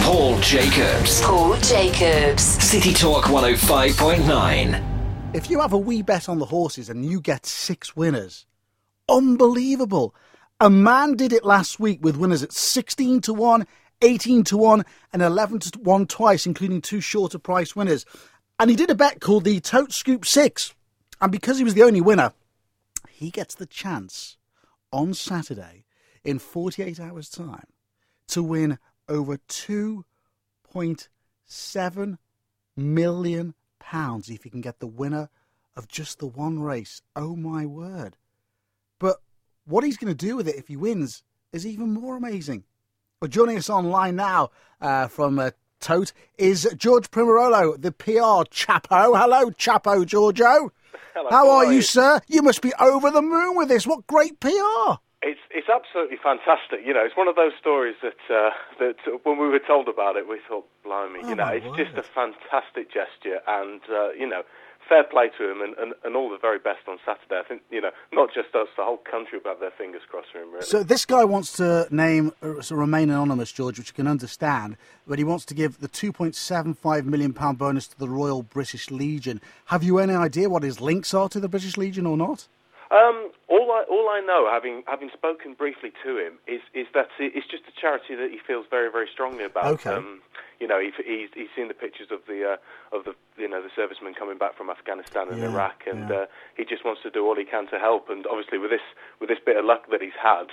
Paul Jacobs. Paul Jacobs. City Talk 105.9. If you have a wee bet on the horses and you get 6 winners, unbelievable. A man did it last week with winners at 16 to 1, 18 to 1 and 11 to 1 twice, including 2 shorter price winners. And he did a bet called the Tote Scoop 6. And because he was the only winner, he gets the chance on Saturday in 48 hours' time to win over £2.7 million if he can get the winner of just the one race. Oh my word. But what he's going to do with it if he wins is even more amazing. Well, joining us online now from Tote is George Primarolo, the PR Chapo. Hello, Chapo, Giorgio. Hello, How are you, sir? You must be over the moon with this. What great PR. It's absolutely fantastic. You know, it's one of those stories that when we were told about it, we thought, blimey, it's just a fantastic gesture, and fair play to him, and all the very best on Saturday. I think, not just us, the whole country will have their fingers crossed for him, really. So this guy wants to remain anonymous, George, which you can understand, but he wants to give the £2.75 million bonus to the Royal British Legion. Have you any idea what his links are to the British Legion or not? All I know, having spoken briefly to him, is that it's just a charity that he feels very, very strongly about. Okay. He's seen the pictures of the servicemen coming back from Afghanistan and Iraq, and he just wants to do all he can to help. And obviously, with this bit of luck that he's had,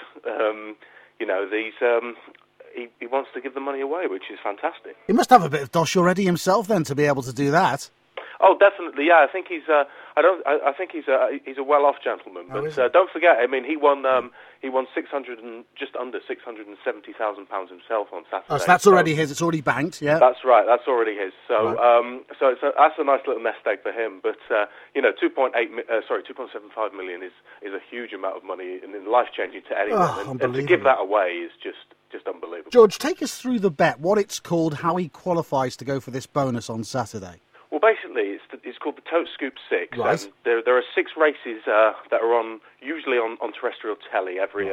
he wants to give the money away, which is fantastic. He must have a bit of dosh already himself, then, to be able to do that. Oh, definitely, yeah. I think he's. I think he's a well-off gentleman. But don't forget, I mean, he won just under £670,000 himself on Saturday. Oh, so that's already his. It's already banked. Yeah. That's right. That's already his. So, right. That's a nice little nest egg for him. But 2.75 million is a huge amount of money and life-changing to anyone. And to give that away is just unbelievable. George, take us through the bet. What it's called, how he qualifies to go for this bonus on Saturday. Well, basically, it's called the Tote Scoop 6. Right. And there are 6 races that are usually on terrestrial telly every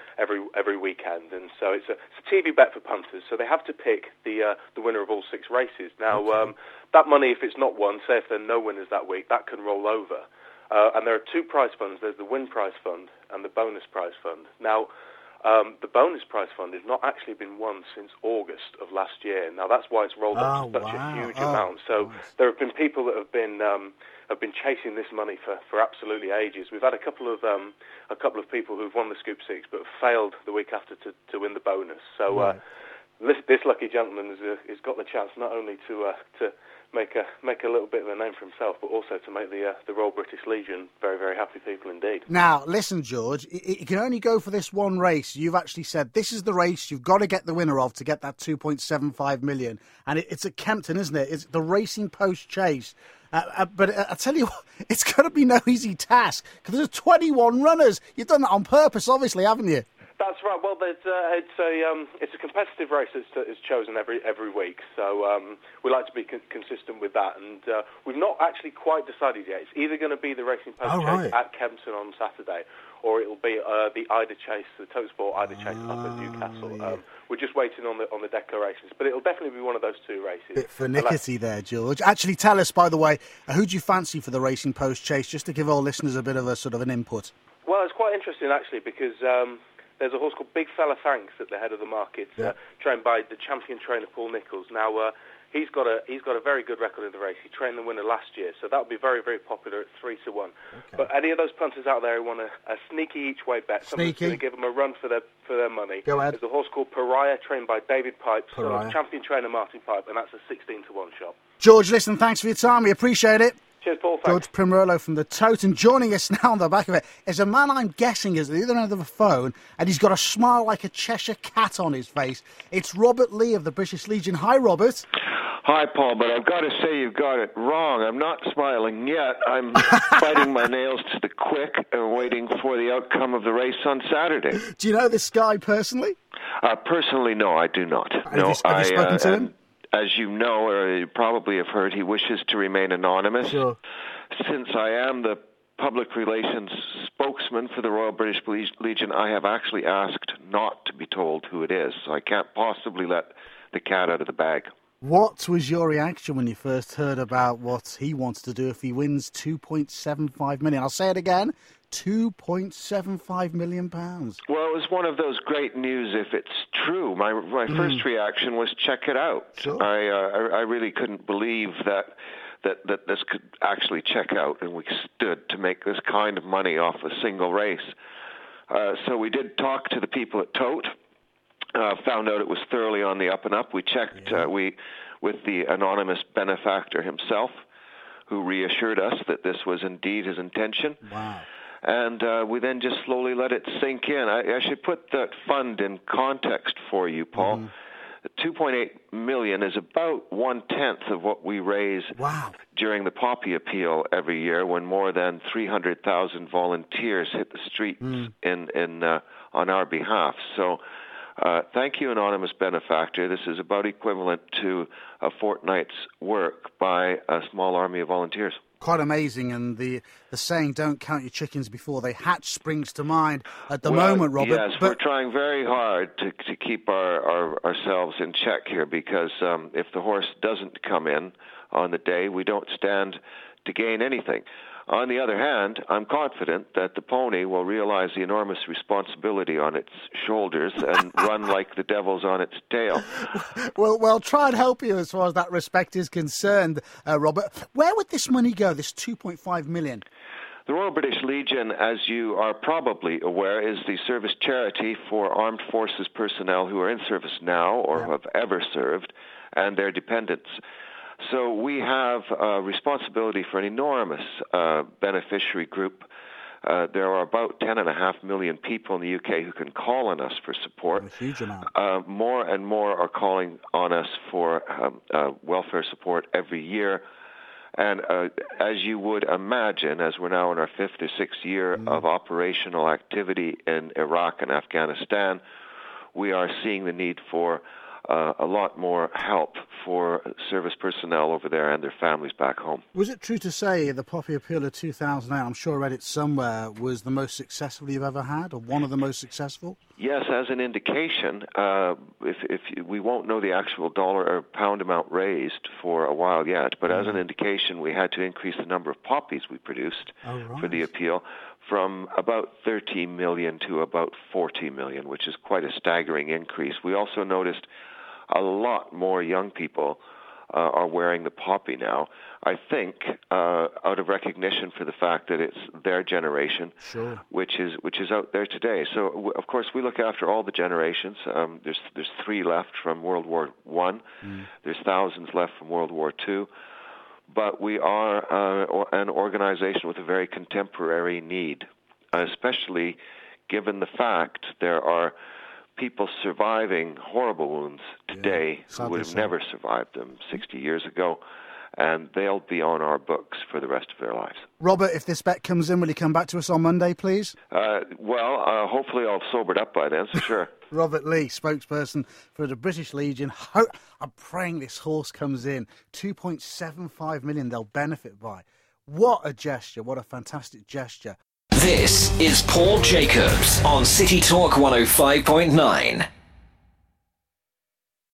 weekend, and so it's a TV bet for punters. So they have to pick the winner of all 6 races. Now, that money, if it's not won, say if there are no winners that week, that can roll over. And there are 2 prize funds. There's the win prize fund and the bonus prize fund. Now, the bonus prize fund has not actually been won since August of last year. Now that's why it's rolled up to such a huge amount. So there have been people that have been chasing this money for absolutely ages. We've had a couple of people who've won the Scoop 6 but have failed the week after to win the bonus. So this lucky gentleman has got the chance not only to make a little bit of a name for himself, but also to make the Royal British Legion very, very happy people indeed. Now, listen, George, you can only go for this one race. You've actually said this is the race you've got to get the winner of to get that £2.75 million. And it's at Kempton, isn't it? It's the Racing Post Chase. But I tell you what, it's going to be no easy task because there's 21 runners. You've done that on purpose, obviously, haven't you? That's right. Well, it's a competitive race that's chosen every week, so we like to be consistent with that. And we've not actually quite decided yet. It's either going to be the Racing Post Chase at Kempton on Saturday, or it'll be the Ida Chase, the Tote Sport Ida Chase up at Newcastle. We're just waiting on the declarations, but it'll definitely be one of those 2 races. Bit finickety there, George. Actually, tell us, by the way, who do you fancy for the Racing Post Chase, just to give our listeners a bit of a sort of an input? Well, it's quite interesting actually because. There's a horse called Big Fella Thanks at the head of the market, trained by the champion trainer Paul Nicholls. Now he's got a very good record in the race. He trained the winner last year, so that would be very, very popular at 3 to 1. Okay. But any of those punters out there who want a sneaky each way bet, something's going to give them a run for their money. Go ahead. There's a horse called Pariah, trained by David Pipe, so champion trainer Martin Pipe, and that's a 16 to 1 shot. George, listen, thanks for your time. We appreciate it. Cheers, Paul. Thanks. George Primarolo from the Tote, and joining us now on the back of it is a man I'm guessing is at the other end of the phone, and he's got a smile like a Cheshire cat on his face. It's Robert Lee of the British Legion. Hi, Robert. Hi, Paul, but I've got to say you've got it wrong. I'm not smiling yet. I'm biting my nails to the quick and waiting for the outcome of the race on Saturday. Do you know this guy personally? Personally, no, I do not. Have you spoken to him? As you know, or you probably have heard, he wishes to remain anonymous. Sure. Since I am the public relations spokesman for the Royal British Legion, I have actually asked not to be told who it is. So I can't possibly let the cat out of the bag. What was your reaction when you first heard about what he wants to do if he wins £2.75 million? I'll say it again, £2.75 million. Well, it was one of those great news if it's true. My first reaction was check it out. Sure. I really couldn't believe that this could actually check out, and we stood to make this kind of money off a single race. So we did talk to the people at Tote. Found out it was thoroughly on the up and up. We checked with the anonymous benefactor himself, who reassured us that this was indeed his intention. Wow. And we then just slowly let it sink in. I should put that fund in context for you, Paul. $2.8 million is about 1/10 of what we raise during the Poppy Appeal every year, when more than 300,000 volunteers hit the streets on our behalf. So thank you, anonymous benefactor. This is about equivalent to a fortnight's work by a small army of volunteers. Quite amazing, and the saying, don't count your chickens before they hatch, springs to mind at the moment, Robert. Yes, we're trying very hard to keep ourselves in check here, because if the horse doesn't come in on the day, we don't stand to gain anything. On the other hand, I'm confident that the pony will realize the enormous responsibility on its shoulders and run like the devil's on its tail. Well, try and help you as far as that respect is concerned, Robert. Where would this money go, this $2.5 million? The Royal British Legion, as you are probably aware, is the service charity for armed forces personnel who are in service now or have ever served, and their dependents. So we have responsibility for an enormous beneficiary group. There are about 10.5 million people in the UK who can call on us for support. A huge amount. More and more are calling on us for welfare support every year. And as you would imagine, as we're now in our 5th or 6th year of operational activity in Iraq and Afghanistan, we are seeing the need for a lot more help for service personnel over there and their families back home. Was it true to say the Poppy Appeal of 2008, I'm sure I read it somewhere, was the most successful you've ever had, or one of the most successful? Yes, as an indication, we won't know the actual dollar or pound amount raised for a while yet, but as an indication, we had to increase the number of poppies we produced for the appeal from about 13 million to about 40 million, which is quite a staggering increase. We also noticed a lot more young people are wearing the poppy now. I think out of recognition for the fact that it's their generation, which is out there today. So of course we look after all the generations. There's 3 left from World War I. There's thousands left from World War II. But we are an organization with a very contemporary need, especially given the fact there are people surviving horrible wounds today who would have never survived them 60 years ago, and they'll be on our books for the rest of their lives. Robert, if this bet comes in, will you come back to us on Monday, please? Hopefully I'll have sobered up by then, so sure. Robert Lee, spokesperson for the British Legion. I'm praying this horse comes in. $2.75 million they'll benefit by. What a gesture. What a fantastic gesture. This is Paul Jacobs on City Talk 105.9.